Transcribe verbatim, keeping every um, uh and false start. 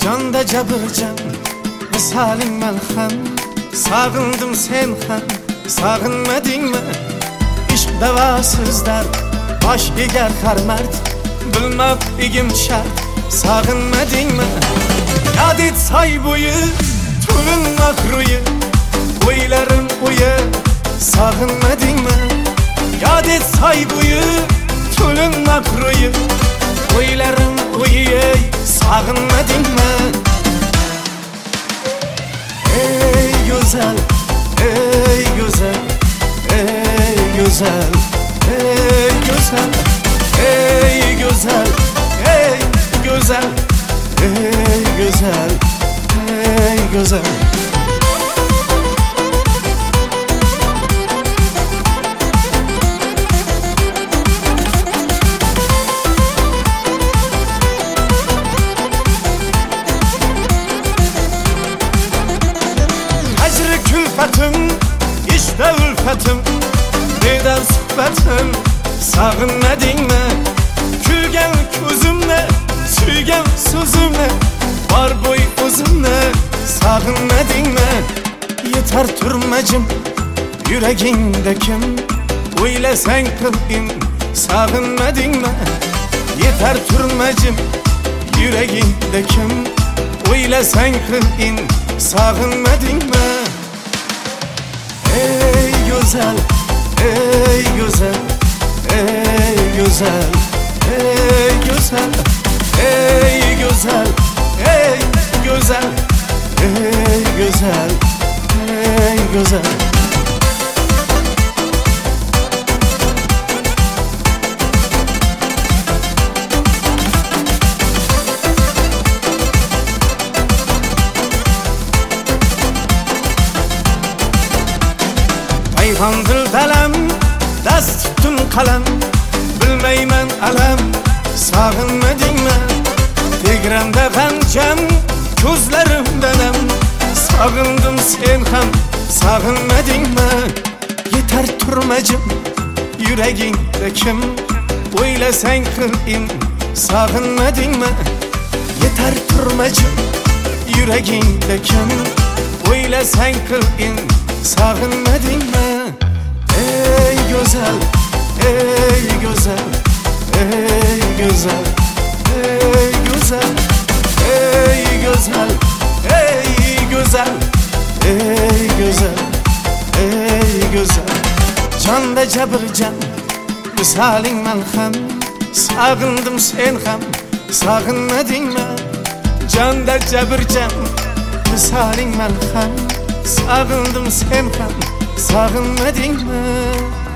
Jonda jabirjan misaling malham, sog'indim sen ham sog'inmadingmi? Ishq davosiz dard bosh egar har mard, bilmab egim shart sog'inmadingmi? Yod et soy bo'yi to'lin mahruyi, o'ylarim o'yi sog'inmadingmi? Yod et soy bo'yi to'lin mahruyi, o'ylarim o'yi sog'inmadingmi? Ey güzel, ey güzel, ey güzel, ey güzel, ey güzel, ey güzel, ey güzel, ey güzel. Külfetim, işte ülfetim, neden sohbetim, sağınmadingmi? Külgen ko'zimni, suygan so'zimni, bor bo'y o'zimni, sağınmadingmi? Yetar turmajim, yuragingda kim, o'ylasang qil'in, sağınmadingmi? Yetar turmajim, yuragingda kim, o'ylasang qil'in, sağınmadingmi? Ey güzel, ey güzel, ey güzel, ey güzel, ey güzel, ey güzel, ey güzel, ey güzel. Payhon dildalam, dast tutun qalam, bilmayman alam, sog'inmadingmi? Tegramda g'amjam, ko'zlarimda nam, sog'indim sen ham, sog'inmadingmi? Yetar turmajim, yuragingda kim, o'ylasang qil'in, sog'inmadingmi? Yetar turmajim, yuragingda kim, o'ylasang qil'in, sağınmadingmi? Ey güzel, ey güzel, ey güzel, ey güzel, ey güzel, ey güzel, ey güzel, ey güzel. Jonda jabirjan misaling malham, sog'indim sen ham sog'inmadingmi? Jonda jabirjan misaling malham, sağındım sen ham sağınmadingmi?